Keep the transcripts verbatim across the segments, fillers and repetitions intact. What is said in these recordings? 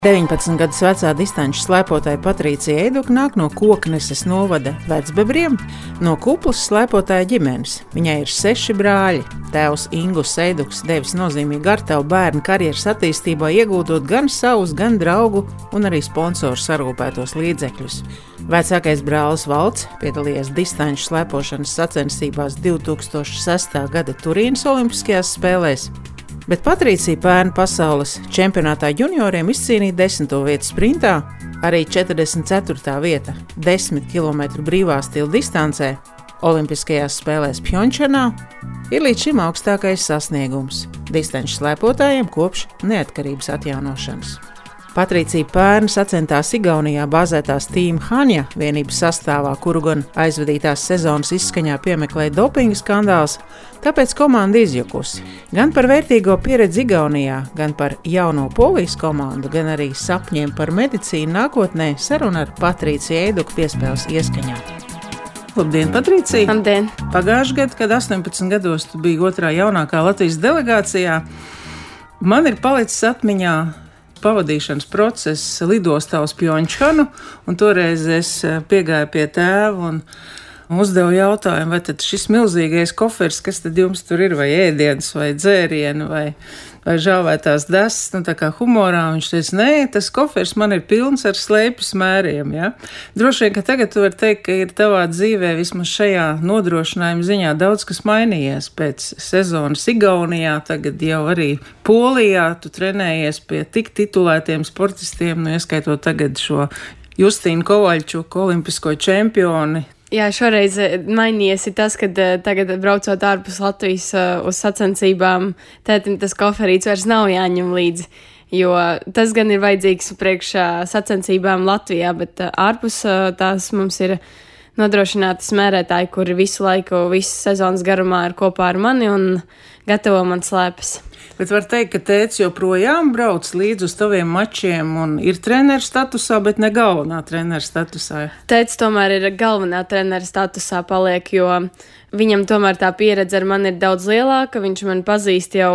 deviņpadsmit gadus vecā distanču slēpotāja Patricija Eiduka nāk no Kokneses novada Vecbebriem, no Kuplas slēpotāja ģimenes. Viņai ir seši brāļi. Tēvs Ingus Eiduks devis nozīmīgu artavu bērnu karjeras attīstībā, iegūtot gan savus, gan draugu un arī sponsoru sarūpētos līdzekļus. Vecākais brālis Valds piedalījies distanču slēpošanas sacensībās divi tūkstoši sestā gada Turīnas olimpiskajās spēlēs. Bet Patricija pērn pasaules čempionātā junioriem izcīnīja desmito vietu sprintā, arī četrdesmit ceturtā vieta desmit kilometru brīvā stila distancē Olimpiskajās spēlēs Pjončanā ir līdz šim augstākais sasniegums distanču slēpotājiem kopš neatkarības atjaunošanas. Patricija pērn sacentās Igaunijā bāzētās Team Hanja vienības sastāvā, kuru gan aizvadītās sezonas izskaņā piemeklēja dopinga skandāls, tāpēc komanda izjukusi. Gan par vērtīgo pieredzi Igaunijā, gan par jauno Polijas komandu, gan arī sapņiem par medicīnu nākotnē saruna ar Patriciju Eiduku piespēles ieskaņā. Labdien, Patricija! Labdien! Pagājušajā gadā, kad astoņpadsmit gados tu biji otrā jaunākā Latvijas delegācijā, man ir palicis atmiņā pavadīšanas process lidostā uz Pjončanu, un toreiz es piegāju pie tēva un uzdevu jautājumu, vai tad šis milzīgais koferis, kas tad jums tur ir, vai ēdienas, vai dzērieni, vai, vai žāvētās desas, nu tā kā humorā, viņš teica, nē, tas koferis man ir pilns ar slēpju smēriem, ja? Droši vien, ka tagad tu vari teikt, ka ir tavā dzīvē vismaz šajā nodrošinājuma ziņā daudz kas mainījies pēc sezonas Igaunijā, tagad jau arī Polijā, tu trenējies pie tik titulētiem sportistiem, nu ieskaitot tagad šo Justīnu Kovaļčuku, olimpisko čempioni. Jā, šoreiz mainījies ir tas, ka tagad braucot ārpus Latvijas uz sacensībām, tētim tas koferīts vairs nav jāņem līdzi, jo tas gan ir vajadzīgs priekš sacensībām Latvijā, bet ārpus tās mums ir nodrošināti smērētāji, kuri visu laiku, visu sezonas garumā ir kopā ar mani un gatavo man slēpes. Bet var teikt, ka tēvs joprojām brauc līdz uz taviem mačiem un ir treneru statusā, bet ne galvenā treneru statusā. Tēvs tomēr ir galvenā treneru statusā paliek, jo viņam tomēr tā pieredze ar mani ir daudz lielāka, viņš man pazīst jau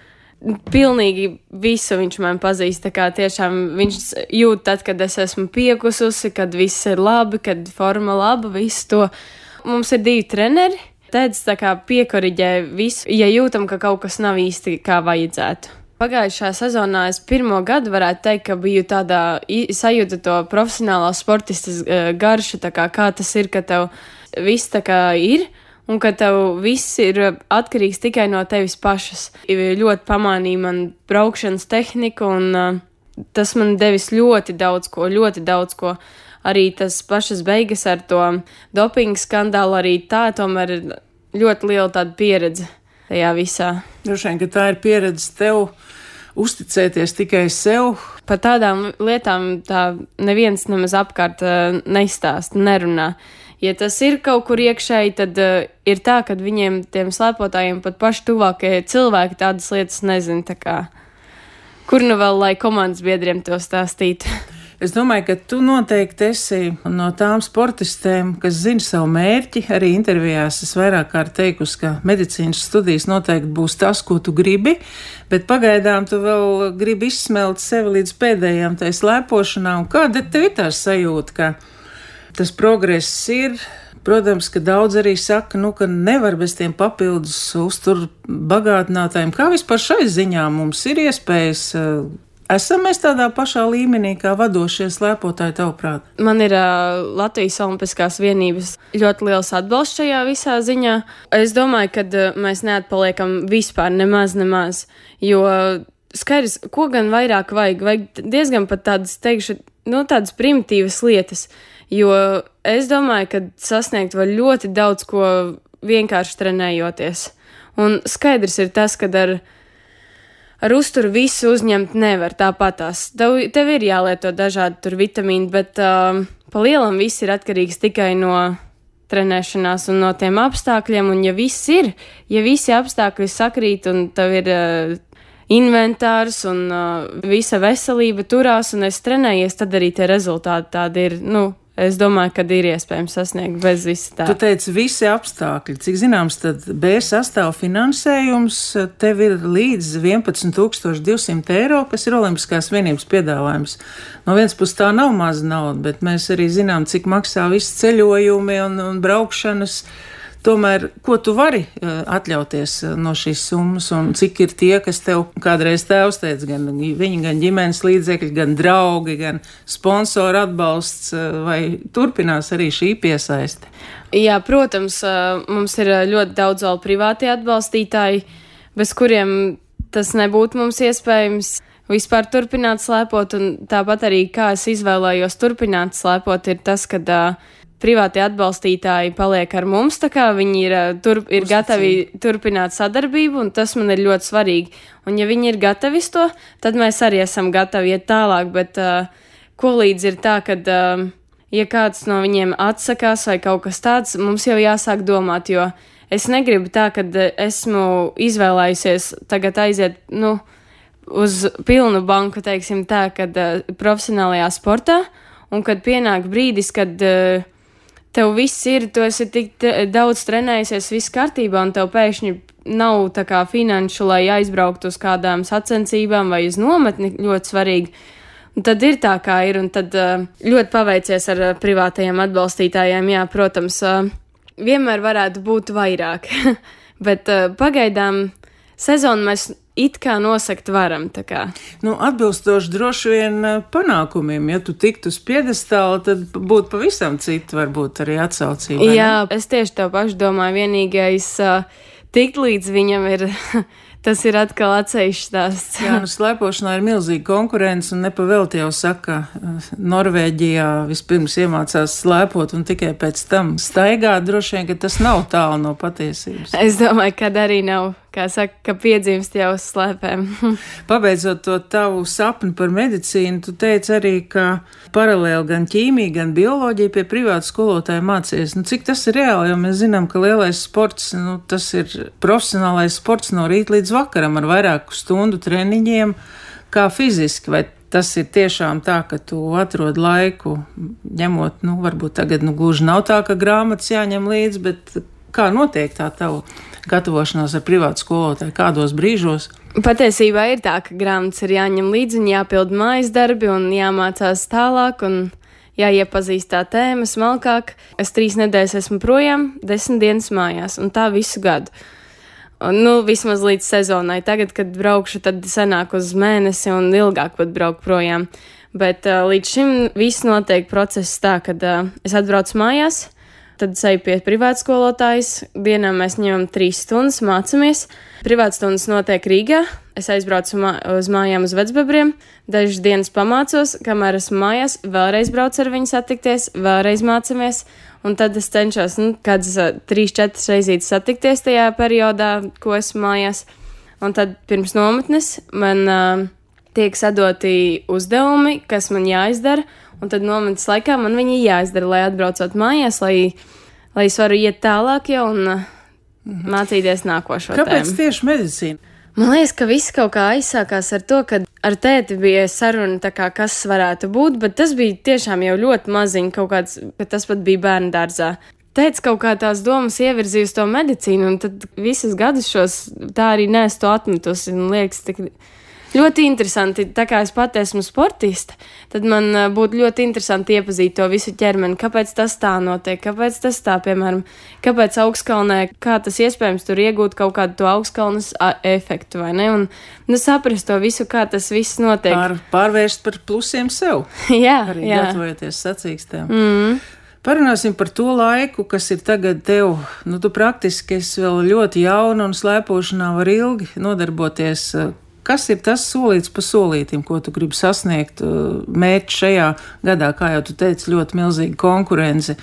pilnīgi visu, viņš man pazīst, tā kā tiešām viņš jūt tad, kad es esmu piekususi, kad viss ir labi, kad forma laba, visu to. Mums ir divi treneri. Tēdz tā kā piekoriģē visu, ja jūtam, ka kaut kas nav īsti kā vajadzētu. Pagājušā sezonā es pirmo gadu varētu teikt, ka biju tādā sajūta to profesionālā sportistas garšu, tā kā kā tas ir, ka tev viss tā kā ir un ka tev viss ir atkarīgs tikai no tevis pašas. Ļoti pamanīja man braukšanas tehniku un uh, tas man devis ļoti daudz ko, ļoti daudz ko. Arī tas pašas beigas ar to dopinga skandālu, arī tā tomēr ir ļoti liela tāda pieredze tajā visā. Droši vien, ka tā ir pieredze tev uzticēties tikai sev. Par tādām lietām tā neviens nemaz apkārt uh, neizstāsta, nerunā. Ja tas ir kaut kur iekšēji, tad uh, ir tā, ka viņiem, tiem slēpotājiem, pat paši tuvākie cilvēki tādas lietas nezina. Tā kā, kur nu vēl, lai komandas biedriem to stāstītu? Es domāju, ka tu noteikti esi no tām sportistēm, kas zina savu mērķi. Arī intervijās es vairāk kārt teikusi, ka medicīnas studijas noteikti būs tas, ko tu gribi, bet pagaidām tu vēl gribi izsmelt sevi līdz pēdējām tai slēpošanā. Un kāda tev ir tā sajūta, ka tas progress ir? Protams, ka daudz arī saka, nu, ka nevar bez tiem papildus uztur bagātinātājiem. Kā vispār šai ziņā mums ir iespējas? Esam mēs tādā pašā līmenī kā vadošie slēpotāji, tavuprāt? Man ir uh, Latvijas Olimpiskās vienības ļoti liels atbalsts šajā visā ziņā. Es domāju, ka uh, mēs neatpaliekam vispār nemaz, nemaz, jo skaidrs, ko gan vairāk vajag, vajag diezgan pat tādas, teikšu, nu, tādas primitīvas lietas, jo es domāju, ka sasniegt var ļoti daudz ko vienkārši trenējoties. Un skaidrs ir tas, ka ar Ar uzturu visu uzņemt nevar tāpatās. Tev, tev ir jālieto dažādi tur vitamīni, bet uh, pa lielam viss ir atkarīgs tikai no trenēšanās un no tiem apstākļiem. Un ja viss ir, ja visi apstākļi sakrīt un tev ir uh, inventārs un uh, visa veselība turās un es trenējies, tad arī tie rezultāti tādi ir, nu, es domāju, ka ir iespējams sasniegt bez visa tā. Tu teici, visi apstākļi. Cik zināms, tad B sastāv finansējums tev ir līdz vienpadsmit tūkstoši divsimt eiro, kas ir Olimpiskās vienības piedāvājums. No vienas puses tā nav maza nauda, bet mēs arī zinām, cik maksā visi ceļojumi un, un braukšanas. Tomēr, ko tu vari atļauties no šīs summas un cik ir tie, kas tev kādreiz tēvs teica, gan viņi, gan ģimenes līdzekļi, gan draugi, gan sponsoru atbalsts, vai turpinās arī šī piesaiste? Jā, protams, mums ir ļoti daudz vēl privātie atbalstītāji, bez kuriem tas nebūtu mums iespējams vispār turpināt slēpot, un tāpat arī, kā es izvēlējos turpināt slēpot, ir tas, kad uh, privātie atbalstītāji paliek ar mums, tā kā viņi ir, tur, ir gatavi turpināt sadarbību, un tas man ir ļoti svarīgi. Un ja viņi ir gatavi to, tad mēs arī esam gatavi iet tālāk, bet uh, ko līdz ir tā, kad, uh, ja kāds no viņiem atsakās vai kaut kas tāds, mums jau jāsāk domāt, jo es negribu tā, kad esmu izvēlējusies tagad aiziet, nu, uz pilnu banku, teiksim tā, kad uh, profesionālajā sportā, un kad pienāk brīdis, kad uh, tev viss ir, tu esi tik daudz trenējusies, viss kārtībā, un tev pēkšņi nav tā kā finanšu, lai aizbrauktu uz kādām sacensībām vai uz nometni, ļoti svarīgi. Un tad ir tā, kā ir, un tad uh, ļoti paveicies ar uh, privātajiem atbalstītājiem. Jā, protams, uh, vienmēr varētu būt vairāk, bet uh, pagaidām sezonu mēs it kā nosakt varam, tā kā. Nu, atbilstoši droši vien panākumiem, ja tu tiktu uz piedestāla, tad būtu pavisam cita varbūt arī atsaucība. Jā, ne? Es tieši to pašu domāju, vienīgais uh, tikt līdz viņam ir, tas ir atkal atsevišķs stāsts. Jā, nu slēpošanā ir milzīga konkurence, un nepavēlti jau saka, Norvēģijā vispirms iemācās slēpot un tikai pēc tam staigāt, droši vien, ka tas nav tālu no patiesības. Es domāju, kad arī nav. Kā saka, ka piedzimst jau uz slēpēm. Pabeidzot to tavu sapni par medicīnu, tu teici arī, ka paralēli gan ķīmija, gan bioloģija pie privāta skolotāja mācījies. Nu, cik tas ir reāli, jo mēs zinām, ka lielais sports, nu, tas ir profesionālais sports no rīta līdz vakaram ar vairāku stundu treniņiem, kā fiziski, vai tas ir tiešām tā, ka tu atrod laiku, ņemot, nu, varbūt tagad, nu, gluži nav tā, ka grāmatas jāņem līdzi, bet kā notiek tā tavu gatavošanās ar privātu skolotāju, kādos brīžos? Patiesībā ir tā, ka grāmatas ir jāņem līdzi un jāpild mājas darbi un jāmācās tālāk un jāiepazīst tā tēma smalkāk. Es trīs nedēļas esmu projām, desmit dienas mājās un tā visu gadu. Un, nu, vismaz līdz sezonai. Tagad, kad braukšu, tad sanāk uz mēnesi un ilgāk pat braukt projām. Bet uh, līdz šim viss notiek process tā, kad uh, es atbraucu mājās, tad eju pie privātskolotājas. Dienā mēs ņemam trīs stundas, mācamies. Privātstundas notiek Rīgā. Es aizbraucu mā, uz mājām uz Vecbebriem. Dažas dienas pamācos, kamēr esmu mājās. Vēlreiz braucu ar viņu satikties, vēlreiz mācamies. Un tad es cenšos, nu, kādas trīs, četras reizītes satikties tajā periodā, ko esmu mājās. Un tad pirms nometnes man uh, tiek sadoti uzdevumi, kas man jāizdara. Un tad nometnes laikā man viņi jāizdara, lai atbraucot mājās, lai, lai es varu iet tālāk jau un uh, mm-hmm. mācīties nākošo tēmu. Kāpēc tieši medicīna? Man liekas, ka viss kaut kā aizsākās ar to, ka ar tēti bija saruna, tā kā kas varētu būt, bet tas bija tiešām jau ļoti maziņi kaut kāds, bet tas pat bija bērnu dārzā. Tētis kaut kā tās domas ievirzīja uz to medicīnu, un tad visas gadus šos tā arī neesmu to atmetusi, un liekas, tik ļoti interesanti, tā kā es pati esmu sportiste, tad man būtu ļoti interesanti iepazīt to visu ķermeni, kāpēc tas tā notiek, kāpēc tas tā, piemēram, kāpēc augstkalnē, kā tas iespējams tur iegūt kaut kādu to augstkalnes efektu, vai ne, un nu, saprast to visu, kā tas viss notiek. Pār, pārvērst par plusiem sev. jā, arī jā. Gatavojoties sacīkstēm. Mm. Parunāsim par to laiku, kas ir tagad tev. Nu, tu praktiski esi vēl ļoti jauna un slēpošanā var ilgi nodarboties. Kas ir tas solīts pa solītim, ko tu gribi sasniegt mērķi šajā gadā, kā jau tu teici, ļoti milzīga konkurence?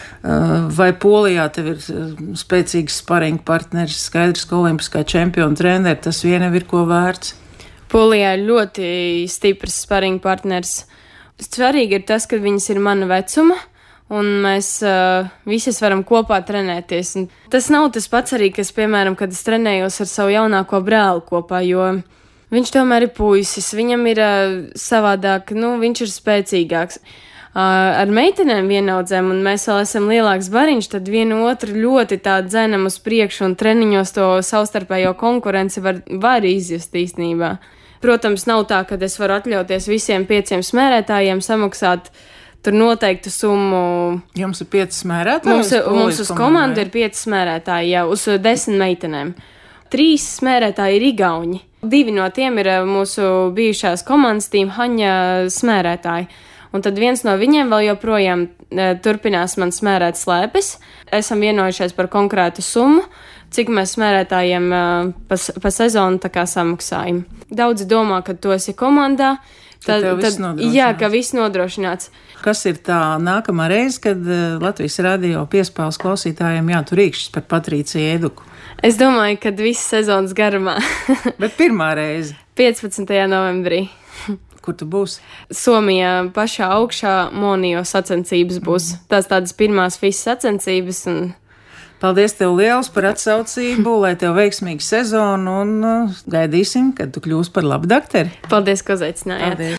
Vai Polijā tev ir spēcīgs sparinga partneris, skaidrs, ka olimpiskā čempiona treneri, tas vien jau ir ko vērts? Polijā ir ļoti stiprs sparinga partneris. Svarīgi ir tas, ka viņas ir mana vecuma, un mēs uh, visas varam kopā trenēties. Un tas nav tas pats arī, kas, piemēram, kad es trenējos ar savu jaunāko brāli kopā, jo viņš tomēr ir puisis, viņam ir uh, savādāk, nu, viņš ir spēcīgāks. ar meitenēm vienaudzēm, un mēs vēl esam lielāks bariņš, tad vienu otru ļoti tā dzenam uz priekšu, un treniņos to savstarpējo konkurenci var, var izjust īstenībā. Protams, nav tā, ka es varu atļauties visiem pieciem smērētājiem samaksāt tur noteiktu summu. Jums ir pieci smērētāji? Mums, mums uz komandu ir pieci smērētāji, jā, uz desmit meitenēm. Trīs smērētāji ir igauņi. Divi no tiem ir mūsu bijušās komandas tīm Haņa smērētāji. Un tad viens no viņiem vēl joprojām e, turpinās man smērēt slēpes. Esam vienojušies par konkrētu summu, cik mēs smērētājiem e, pa, pa sezonu tā kā samaksājam. Daudzi domā, ka tu esi komandā. Tad, tad, jā, ka viss nodrošināts. Kas ir tā nākamā reize, kad Latvijas radio piespēles klausītājiem jātur rīkšķis par Patrīciju Eiduku? Es domāju, ka viss sezonas garumā. Bet pirmā reize? piecpadsmitajā novembrī. Kur tu būsi? Somijā pašā augšā Monio sacensības būs. Mm. Tās tādas pirmās visas sacensības un... Paldies tev liels par atsaucību, lai tev veiksmīga sezona un uh, gaidīsim, kad tu kļūsi par labu dakteri. Paldies, ka uzaicinājāt. Paldies.